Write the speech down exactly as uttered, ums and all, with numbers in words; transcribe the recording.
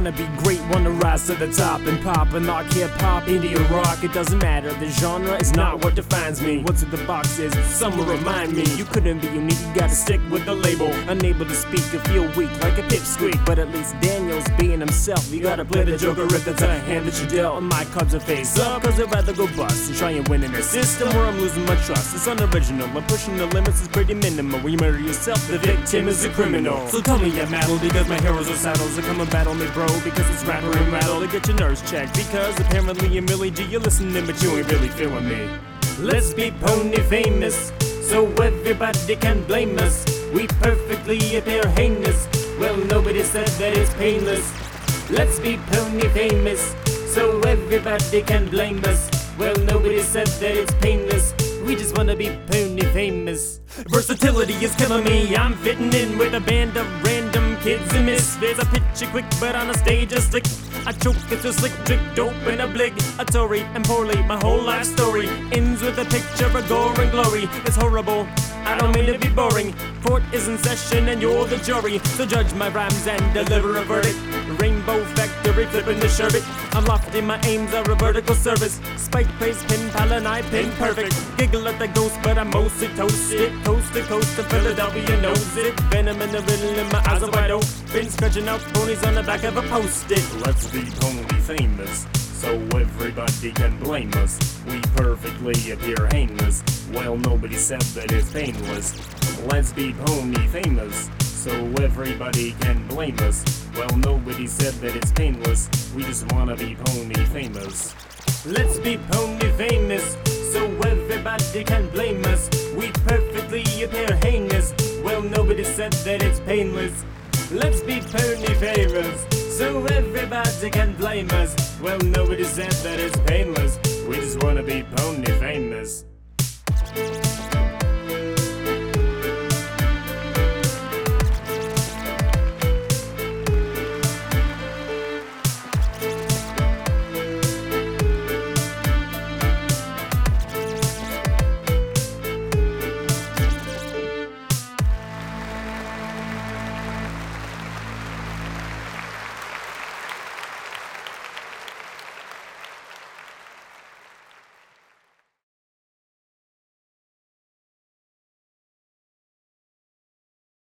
wanna be great, wanna rise to the top and pop and knock hip-hop, indie or rock. It doesn't matter, the genre is not what defines me. What's in the box is, some will remind me. You couldn't be unique, you gotta stick with the label. Unable to speak and feel weak like a pipsqueak. But at least Daniel's being himself. You gotta play the joker if that's a hand that you dealt. My cards are face up, cause I'd rather go bust and try and win in a system where I'm losing my trust. It's unoriginal, and pushing the limits is pretty minimal. When you murder yourself, the victim is a criminal. So tell me I'm metal because my heroes are saddles. So come and battle me, bro, because it's rapper and rattle. To get your nerves checked, because apparently I'm really G. You're listening, but you ain't really feeling me. Let's be pony famous, so everybody can blame us. We perfectly appear heinous. Well, nobody said that it's painless. Let's be pony famous, so everybody can blame us. Well, nobody said that it's painless. We just wanna be pony famous. Versatility is killing me. I'm fitting in with a band of random kids and misfits. I pitch it quick, but on a stage I stick. I choke it's a slick trick, dope and a blig. A Tory and poorly, my whole life story ends with a picture of gore and glory. It's horrible, I don't mean to be boring. Court is in session and you're the jury, so judge my rhymes and deliver a verdict. Rainbow factory, flipping the sherbet. I'm lofty, my aims are a vertical service. Spike, praise, pin, pal, and I pin perfect. Giggle at the ghost, but I'm mostly toasted. Coast to coast to Philadelphia knows it. Venom in the riddle and my eyes are wide open. Scratching out ponies on the back of a post-it. Let's be pony famous, so everybody can blame us. We perfectly appear heinous. Well, nobody said that it's painless. Let's be pony famous, so everybody can blame us. Well, nobody said that it's painless. We just wanna be pony famous. Let's be pony famous, so everybody can blame us. We perfectly appear heinous. Well, nobody said that it's painless. Let's be pony famous, so everybody can blame us. Well, nobody said that it's painless. We just wanna be pony famous.